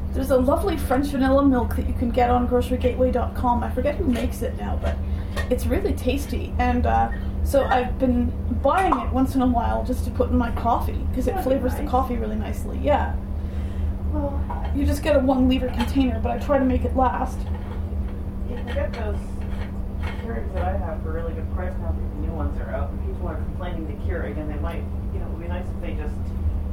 There's a lovely French vanilla milk that you can get on grocerygateway.com. I forget who makes it now, but it's really tasty. And so I've been buying it once in a while just to put in my coffee because it flavors the coffee really nicely. Yeah. Well, you just get a 1-liter container, but I try to make it last. You can get those Keurigs that I have for a really good price now that the new ones are out. People are complaining to Keurig, and they might, it would be nice if they just,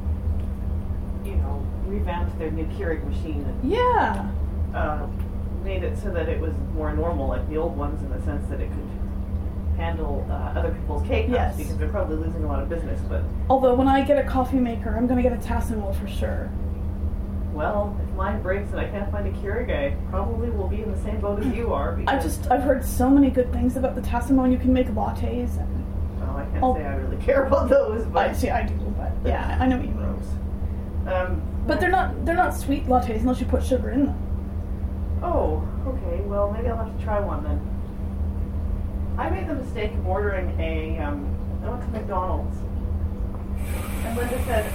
revamped their new Keurig machine and made it so that it was more normal, like the old ones, in the sense that it could handle other people's K-cups, because they're probably losing a lot of business. But although when I get a coffee maker, I'm going to get a Tassimo for sure. Well, if mine breaks and I can't find a Keurig, I probably will be in the same boat as you are. I've heard so many good things about the Tassimo, and you can make lattes. And I can't say I really care about those, but I do. But yeah, I know what you mean. But they're not sweet lattes unless you put sugar in them. Oh, okay. Well, maybe I'll have to try one then. I made the mistake of ordering I went to McDonald's, and Linda said,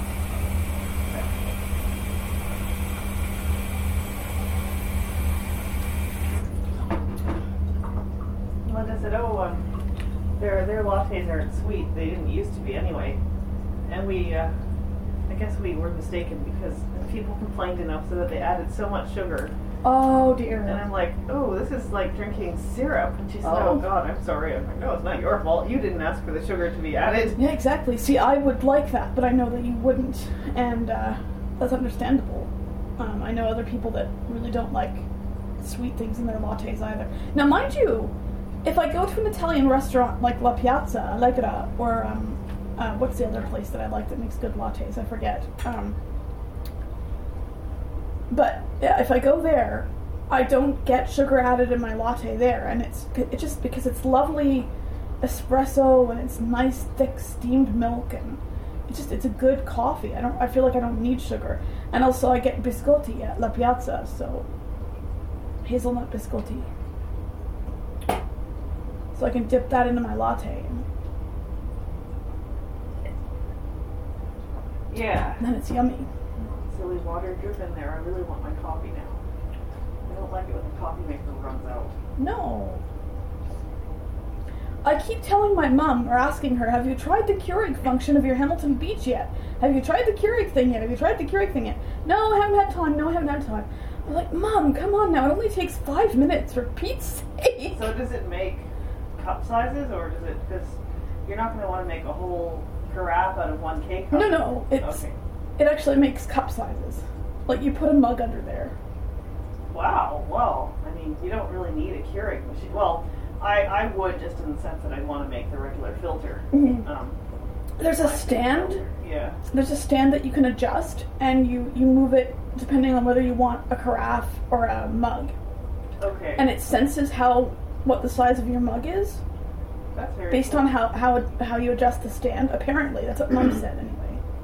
their lattes aren't sweet. They didn't used to be anyway. And I guess we were mistaken because people complained enough so that they added so much sugar. Oh dear. And I'm like, oh, this is like drinking syrup. And she said, oh God, I'm sorry. I'm like, no, it's not your fault. You didn't ask for the sugar to be added. Yeah, exactly. See, I would like that, but I know that you wouldn't. And that's understandable. I know other people that really don't like sweet things in their lattes either. Now, mind you, if I go to an Italian restaurant like La Piazza, Allegra, or what's the other place that I like that makes good lattes? I forget. But yeah, if I go there, I don't get sugar added in my latte there, and it's just because it's lovely espresso and it's nice thick steamed milk, and it's a good coffee. I feel like I don't need sugar, and also I get biscotti at La Piazza, so hazelnut biscotti, so I can dip that into my latte. Yeah. And then it's yummy. Silly water drip in there. I really want my coffee now. I don't like it when the coffee maker runs out. No. I keep telling my mom, or asking her, have you tried the Keurig function of your Hamilton Beach yet? Have you tried the Keurig thing yet? Have you tried the Keurig thing yet? No, I haven't had time. I'm like, Mom, come on now. It only takes 5 minutes, for Pete's sake. So does it make cup sizes, or does it, because you're not going to want to make a whole carafe out of 1 K-cup? No, it actually makes cup sizes. Like, you put a mug under there. Wow, well, I mean, you don't really need a Keurig machine. Well, I would, just in the sense that I'd want to make the regular filter. Mm-hmm. There's a stand. Yeah. There's a stand that you can adjust, and you move it depending on whether you want a carafe or a mug. Okay. And it senses what the size of your mug is. That's very based cool. on how you adjust the stand. Apparently, that's what Mom said anyway.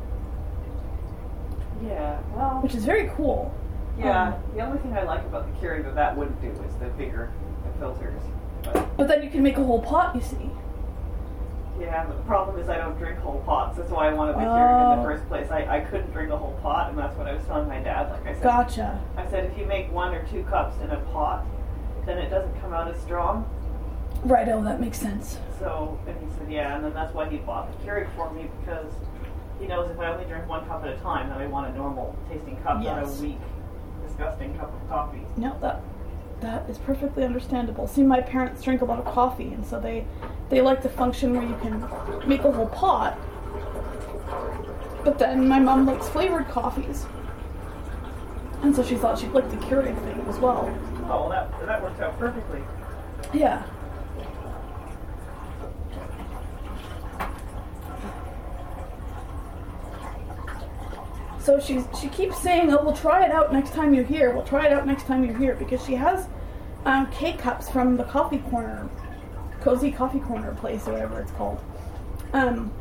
Yeah, well, which is very cool. Yeah, the only thing I like about the Keurig that wouldn't do is the bigger filters. But then you can make a whole pot, you see. Yeah, but the problem is I don't drink whole pots. That's why I wanted the Keurig in the first place. I couldn't drink a whole pot, and that's what I was telling my dad. Like I said, Gotcha. I said, if you make 1 or 2 cups in a pot, then it doesn't come out as strong. Right, that makes sense. So, and he said, yeah, and then that's why he bought the Keurig for me, because he knows if I only drink 1 cup at a time, then I want a normal tasting cup, not a weak, disgusting cup of coffee. No, that is perfectly understandable. See, my parents drink a lot of coffee, and so they like the function where you can make a whole pot. But then my mom likes flavored coffees, and so she thought she'd like the Keurig thing as well. Oh, well, that works out perfectly. Yeah. So she keeps saying, oh, we'll try it out next time you're here. We'll try it out next time you're here. Because she has K-cups from the Coffee Corner, Cozy Coffee Corner place, or whatever it's called. And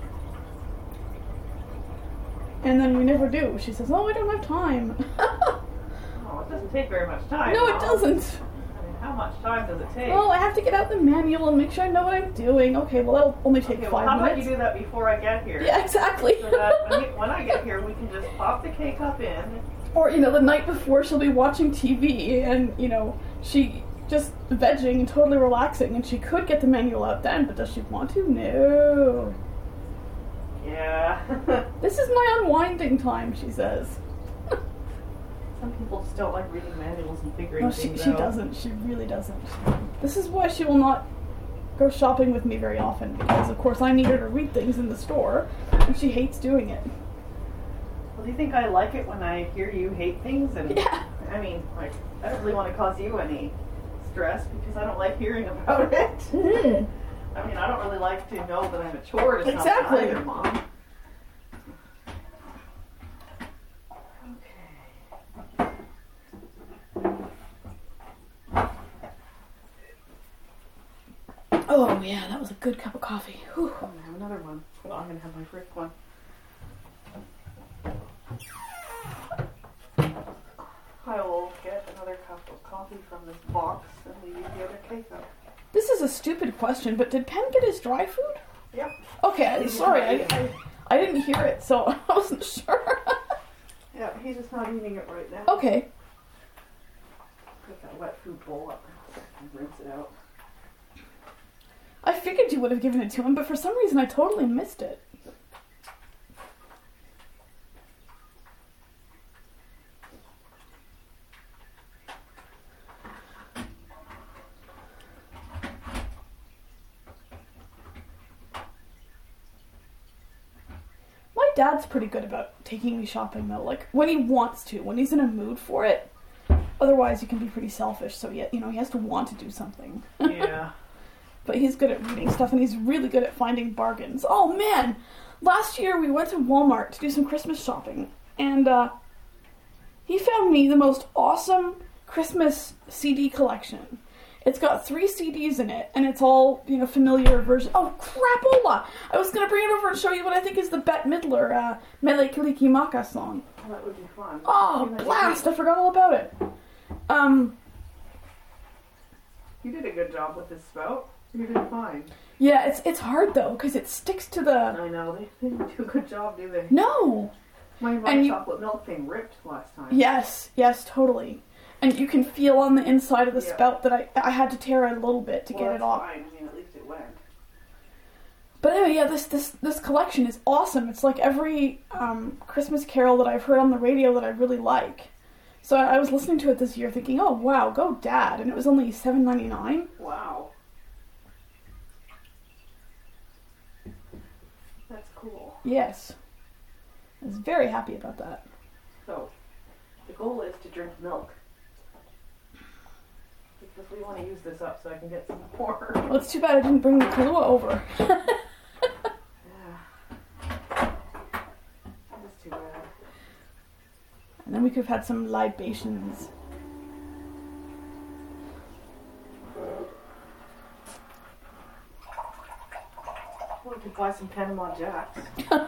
then we never do. She says, oh, I don't have time. Oh, it doesn't take very much time. No, it doesn't. How much time does it take? Well, I have to get out the manual and make sure I know what I'm doing. Okay, well, that'll only take 5 minutes. How about you do that before I get here? Yeah, exactly. So that when I get here, we can just pop the cake up in. Or, the night before she'll be watching TV and, she just vegging and totally relaxing, and she could get the manual out then, but does she want to? No. Yeah. This is my unwinding time, she says. Some people just don't like reading manuals and figuring things out. No, she doesn't. She really doesn't. This is why she will not go shopping with me very often, because, of course, I need her to read things in the store, and she hates doing it. Well, do you think I like it when I hear you hate things? And yeah. I mean, I don't really want to cause you any stress, because I don't like hearing about it. Mm. I mean, I don't really like to know that I'm a chore to something either, Mom. Oh, yeah, that was a good cup of coffee. Whew. I'm going to have another one. Well, I'm going to have my first one. I will get another cup of coffee from this box and leave the other cake out. This is a stupid question, but did Penn get his dry food? Yep. Okay, sorry, I didn't hear it, so I wasn't sure. Yeah, he's just not eating it right now. Okay. Put that wet food bowl up and rinse it out. I figured you would have given it to him, but for some reason I totally missed it. My dad's pretty good about taking me shopping, though. Like, when he wants to, when he's in a mood for it. Otherwise, he can be pretty selfish, so he has to want to do something. Yeah. But he's good at reading stuff, and he's really good at finding bargains. Oh, man! Last year, we went to Walmart to do some Christmas shopping, and he found me the most awesome Christmas CD collection. It's got 3 CDs in it, and it's all, familiar versions. Oh, crapola! I was going to bring it over and show you what I think is the Bette Midler, Mele Kalikimaka song. Oh, that would be fun. Oh, blast! I forgot all about it. You did a good job with this spout. You did fine. Yeah, it's hard, though, because it sticks to the... I know. They didn't do a good job, do they? No! My chocolate milk thing ripped last time. Yes, totally. And you can feel on the inside of the spout that I had to tear it a little bit to get it off. Fine. I mean, at least it went. But anyway, yeah, this collection is awesome. It's like every Christmas carol that I've heard on the radio that I really like. So I was listening to it this year thinking, oh, wow, go Dad. And it was only $7.99. Wow. That's cool. Yes. I was very happy about that. So, the goal is to drink milk. Because we want to use this up so I can get some more. Well, it's too bad I didn't bring the Kahlua over. Yeah. That's too bad. And then we could have had some libations. We could buy some Panama Jacks.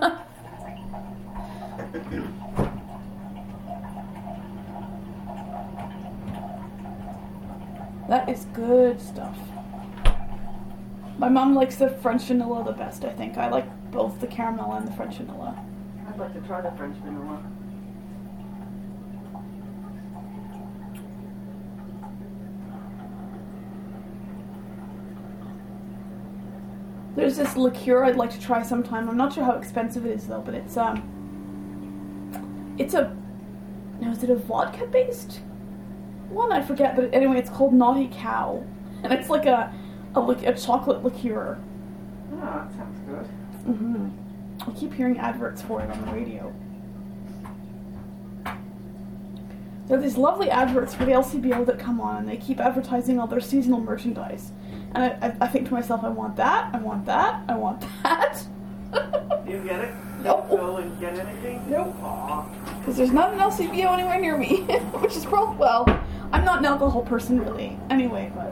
That is good stuff. My mom likes the French vanilla the best, I think. I like both the caramel and the French vanilla. I'd like to try the French vanilla. There's this liqueur I'd like to try sometime. I'm not sure how expensive it is though, but it's a now is it a vodka based one? I forget, but anyway, it's called Naughty Cow, and it's like a chocolate liqueur. Oh, that sounds good. Mm-hmm. I keep hearing adverts for it on the radio. There are these lovely adverts for the LCBO that come on, and they keep advertising all their seasonal merchandise. And I think to myself, I want that, I want that, I want that. Do you get it? Nope. Go and get anything? Nope. Because there's not an LCBO anywhere near me, which is probably, well, I'm not an alcohol person really, anyway, but...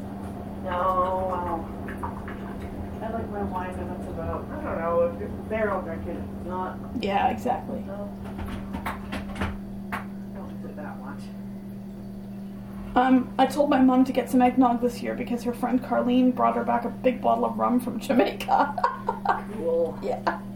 No, I like my wine and it's about, I don't know, if it's there, I'll drink it. If it's not... Yeah, exactly. No. Don't use it that much. I told my mom to get some eggnog this year because her friend Carlene brought her back a big bottle of rum from Jamaica. Cool. Yeah.